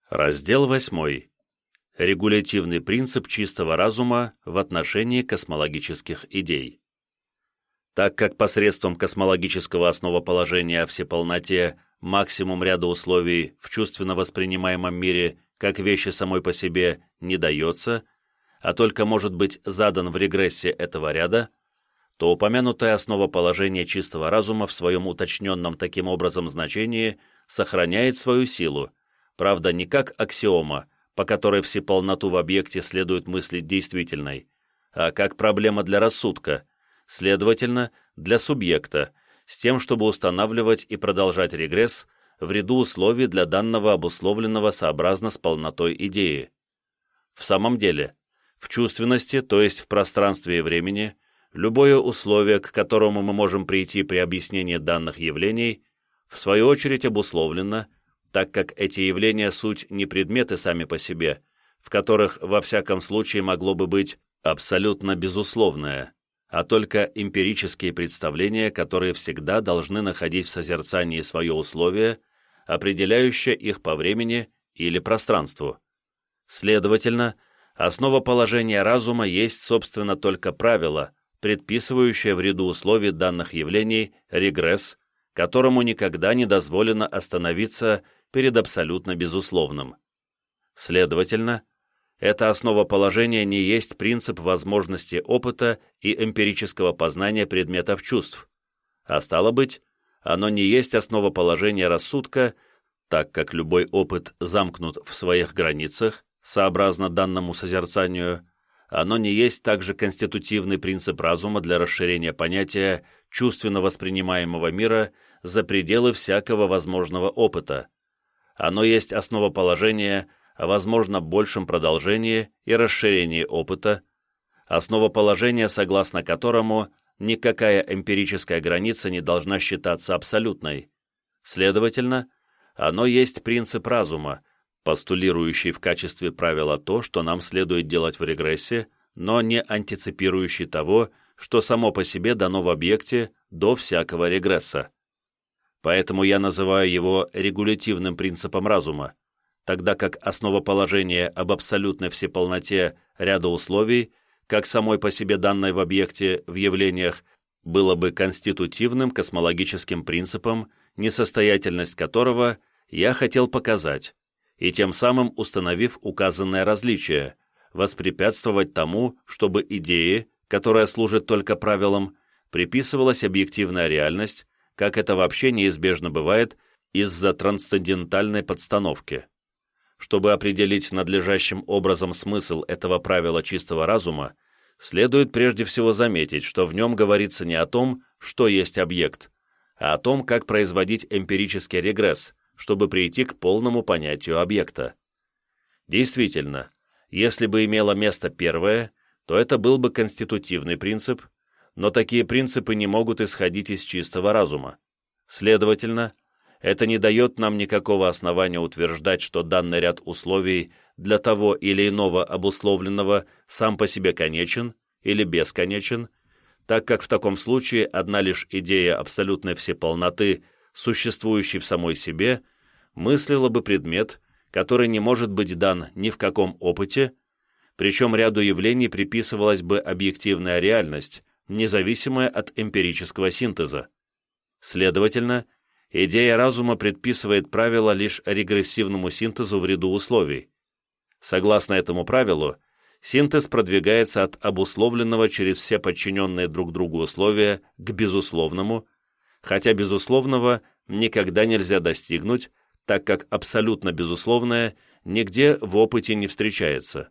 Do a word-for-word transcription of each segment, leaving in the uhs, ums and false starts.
Раздел восьмой. Регулятивный принцип чистого разума в отношении космологических идей. Так как посредством космологического основоположения о всеполноте максимум ряда условий в чувственно воспринимаемом мире как вещи самой по себе не дается, а только может быть задан в регрессе этого ряда, то упомянутое основоположение чистого разума в своем уточненном таким образом значении сохраняет свою силу, правда, не как аксиома, по которой всеполноту в объекте следует мыслить действительной, а как проблема для рассудка, следовательно, для субъекта, с тем, чтобы устанавливать и продолжать регресс в ряду условий для данного обусловленного сообразно с полнотой идеи. В самом деле, в чувственности, то есть в пространстве и времени, любое условие, к которому мы можем прийти при объяснении данных явлений, в свою очередь обусловлено, так как эти явления суть не предметы сами по себе, в которых во всяком случае могло бы быть абсолютно безусловное, а только эмпирические представления, которые всегда должны находить в созерцании свое условие, определяющее их по времени или пространству. Следовательно, основоположение разума есть, собственно, только правило, предписывающее в ряду условий данных явлений регресс, которому никогда не дозволено остановиться перед абсолютно безусловным. Следовательно, это основоположение не есть принцип возможности опыта и эмпирического познания предметов чувств, а стало быть, оно не есть основоположение рассудка, так как любой опыт замкнут в своих границах, сообразно данному созерцанию, оно не есть также конститутивный принцип разума для расширения понятия чувственно воспринимаемого мира за пределы всякого возможного опыта. Оно есть основоположение о возможно большем продолжении и расширении опыта, основоположение, согласно которому никакая эмпирическая граница не должна считаться абсолютной. Следовательно, оно есть принцип разума, постулирующий в качестве правила то, что нам следует делать в регрессе, но не антиципирующий того, что само по себе дано в объекте до всякого регресса. Поэтому я называю его регулятивным принципом разума, тогда как основоположение об абсолютной всеполноте ряда условий, как самой по себе данной в объекте в явлениях, было бы конститутивным космологическим принципом, несостоятельность которого я хотел показать, и тем самым, установив указанное различие, воспрепятствовать тому, чтобы идее, которая служит только правилам, приписывалась объективная реальность, как это вообще неизбежно бывает из-за трансцендентальной подстановки. Чтобы определить надлежащим образом смысл этого правила чистого разума, следует прежде всего заметить, что в нем говорится не о том, что есть объект, а о том, как производить эмпирический регресс, чтобы прийти к полному понятию объекта. Действительно, если бы имело место первое, то это был бы конститутивный принцип, но такие принципы не могут исходить из чистого разума. Следовательно, это не дает нам никакого основания утверждать, что данный ряд условий для того или иного обусловленного сам по себе конечен или бесконечен, так как в таком случае одна лишь идея абсолютной всеполноты, существующей в самой себе, мыслила бы предмет, который не может быть дан ни в каком опыте, причем ряду явлений приписывалась бы объективная реальность, независимая от эмпирического синтеза. Следовательно, идея разума предписывает правила лишь регрессивному синтезу в ряду условий. Согласно этому правилу, синтез продвигается от обусловленного через все подчиненные друг другу условия к безусловному, хотя безусловного никогда нельзя достигнуть, так как абсолютно безусловное нигде в опыте не встречается.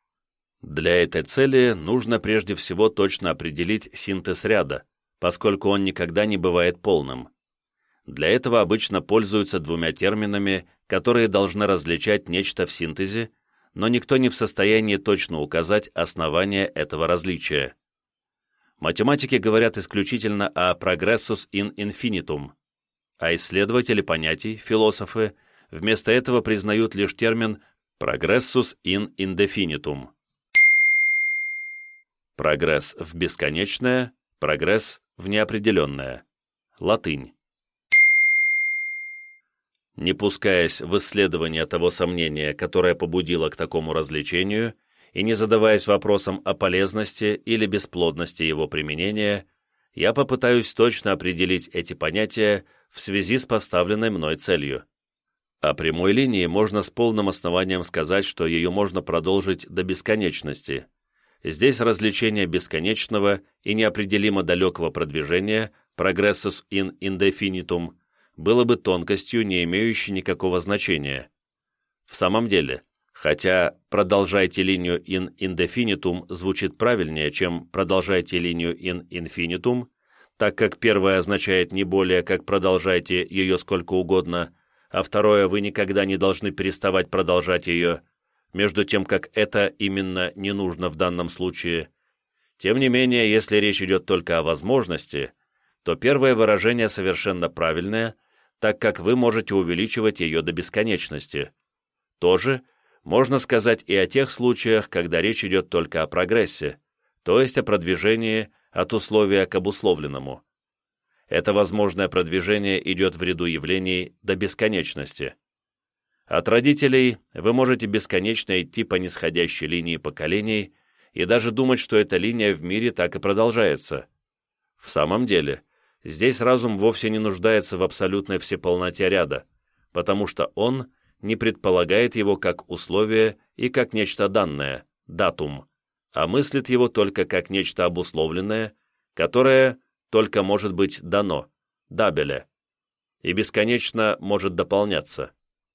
Для этой цели нужно прежде всего точно определить синтез ряда, поскольку он никогда не бывает полным. Для этого обычно пользуются двумя терминами, которые должны различать нечто в синтезе, но никто не в состоянии точно указать основание этого различия. Математики говорят исключительно о progressus in infinitum, а исследователи понятий, философы, вместо этого признают лишь термин progressus in indefinitum. Прогресс в бесконечное, прогресс в неопределенное. Латынь. Не пускаясь в исследование того сомнения, которое побудило к такому развлечению, и не задаваясь вопросом о полезности или бесплодности его применения, я попытаюсь точно определить эти понятия в связи с поставленной мной целью. О прямой линии можно с полным основанием сказать, что ее можно продолжить до бесконечности. Здесь развлечение бесконечного и неопределимо далекого продвижения progressus in indefinitum было бы тонкостью, не имеющей никакого значения. В самом деле, хотя «продолжайте линию in indefinitum» звучит правильнее, чем «продолжайте линию in infinitum», так как первое означает не более как «продолжайте ее сколько угодно», а второе «вы никогда не должны переставать продолжать ее», между тем как это именно не нужно в данном случае. Тем не менее, если речь идет только о возможности, то первое выражение совершенно правильное, так как вы можете увеличивать ее до бесконечности. Тоже можно сказать и о тех случаях, когда речь идет только о прогрессе, то есть о продвижении от условия к обусловленному. Это возможное продвижение идет в ряду явлений до бесконечности. От родителей вы можете бесконечно идти по нисходящей линии поколений и даже думать, что эта линия в мире так и продолжается. В самом деле, здесь разум вовсе не нуждается в абсолютной всеполноте ряда, потому что он не предполагает его как условие и как нечто данное, датум, а мыслит его только как нечто обусловленное, которое только может быть дано, дабеле, и бесконечно может дополняться.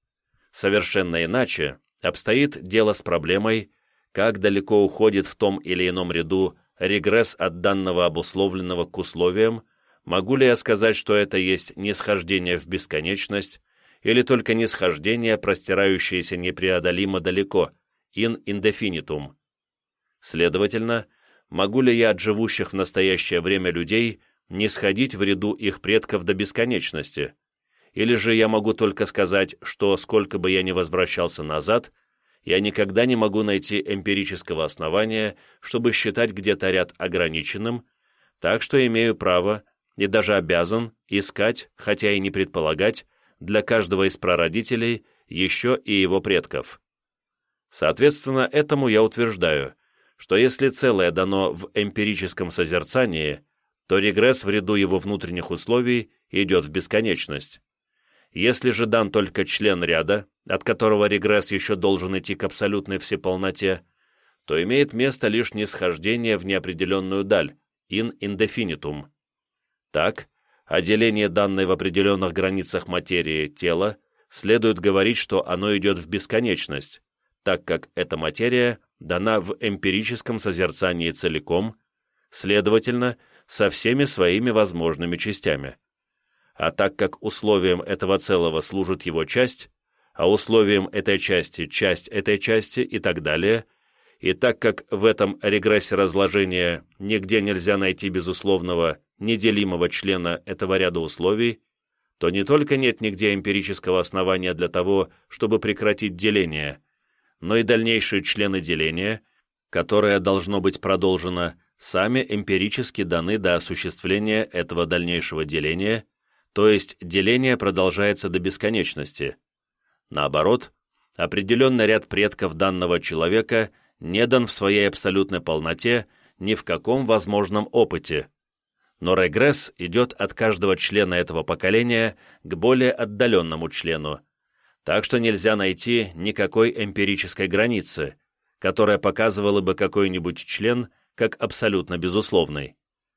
Совершенно иначе обстоит дело с проблемой, как далеко уходит в том или ином ряду регресс от данного обусловленного к условиям, могу ли я сказать, что это есть нисхождение в бесконечность, или только нисхождение, простирающееся непреодолимо далеко, in indefinitum. Следовательно, могу ли я от живущих в настоящее время людей нисходить в ряду их предков до бесконечности? Или же я могу только сказать, что сколько бы я ни возвращался назад, я никогда не могу найти эмпирического основания, чтобы считать где-то ряд ограниченным, так что имею право и даже обязан искать, хотя и не предполагать, для каждого из прародителей еще и его предков. Соответственно, этому я утверждаю, что если целое дано в эмпирическом созерцании, то регресс в ряду его внутренних условий идет в бесконечность. Если же дан только член ряда, от которого регресс еще должен идти к абсолютной всеполноте, то имеет место лишь нисхождение в неопределенную даль, in indefinitum. Так, о делении данной в определенных границах материи тела следует говорить, что оно идет в бесконечность, так как эта материя дана в эмпирическом созерцании целиком, следовательно, со всеми своими возможными частями. А так как условием этого целого служит его часть, а условием этой части часть этой части и так далее, и так как в этом регрессе разложения нигде нельзя найти безусловного, неделимого члена этого ряда условий, то не только нет нигде эмпирического основания для того, чтобы прекратить деление, но и дальнейшие члены деления, которое должно быть продолжено, сами эмпирически даны до осуществления этого дальнейшего деления, то есть деление продолжается до бесконечности. Наоборот, определенный ряд предков данного человека не дан в своей абсолютной полноте ни в каком возможном опыте. Но регресс идет от каждого члена этого поколения к более отдаленному члену, так что нельзя найти никакой эмпирической границы, которая показывала бы какой-нибудь член как абсолютно безусловный.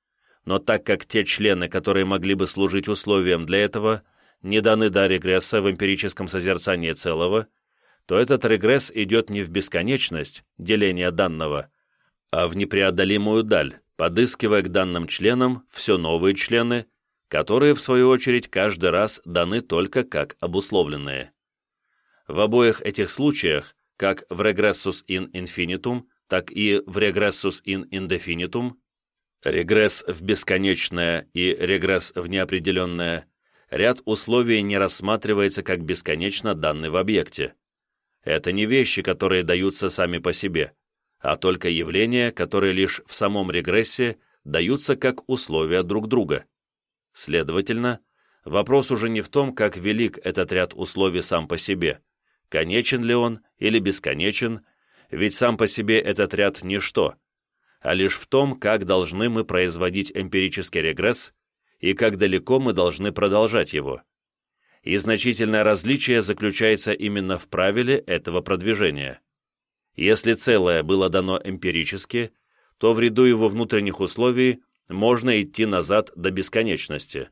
Но так как те члены, которые могли бы служить условием для этого, не даны до регресса в эмпирическом созерцании целого, то этот регресс идет не в бесконечность деления данного, а в непреодолимую даль, подыскивая к данным членам все новые члены, которые, в свою очередь, каждый раз даны только как обусловленные. В обоих этих случаях, как в regressus in infinitum, так и в regressus in indefinitum, регресс в бесконечное и регресс в неопределенное, ряд условий не рассматривается как бесконечно данный в объекте. Это не вещи, которые даются сами по себе, а только явления, которые лишь в самом регрессе даются как условия друг друга. Следовательно, вопрос уже не в том, как велик этот ряд условий сам по себе, конечен ли он или бесконечен, ведь сам по себе этот ряд ничто, а лишь в том, как должны мы производить эмпирический регресс и как далеко мы должны продолжать его. И значительное различие заключается именно в правиле этого продвижения. Если целое было дано эмпирически, то в ряду его внутренних условий можно идти назад до бесконечности.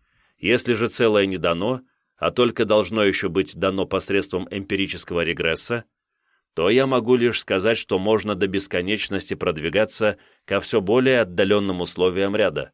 Если же целое не дано, а только должно еще быть дано посредством эмпирического регресса, то я могу лишь сказать, что можно до бесконечности продвигаться ко все более отдаленным условиям ряда.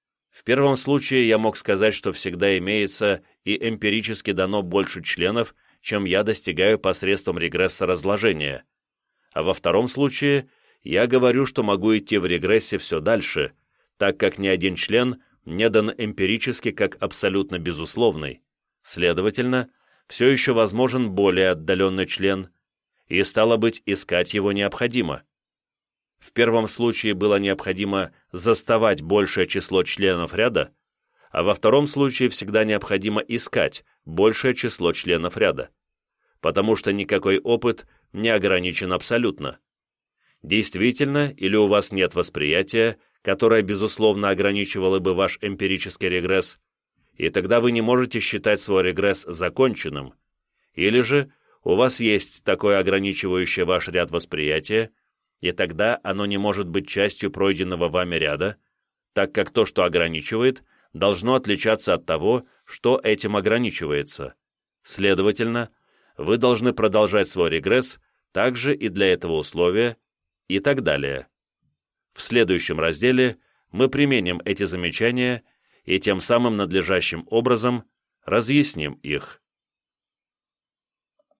В первом случае я мог сказать, что всегда имеется и эмпирически дано больше членов, чем я достигаю посредством регресса разложения, а во втором случае я говорю, что могу идти в регрессе все дальше, так как ни один член не дан эмпирически как абсолютно безусловный, следовательно, все еще возможен более отдаленный член, и, стало быть, искать его необходимо. В первом случае было необходимо заставать большее число членов ряда, а во втором случае всегда необходимо искать большее число членов ряда, потому что никакой опыт не ограничен абсолютно. Действительно, или у вас нет восприятия, которое, безусловно, ограничивало бы ваш эмпирический регресс, и тогда вы не можете считать свой регресс законченным, или же у вас есть такое ограничивающее ваш ряд восприятия, и тогда оно не может быть частью пройденного вами ряда, так как то, что ограничивает, должно отличаться от того, что этим ограничивается. Следовательно, вы должны продолжать свой регресс также и для этого условия, и так далее. В следующем разделе мы применим эти замечания и тем самым надлежащим образом разъясним их.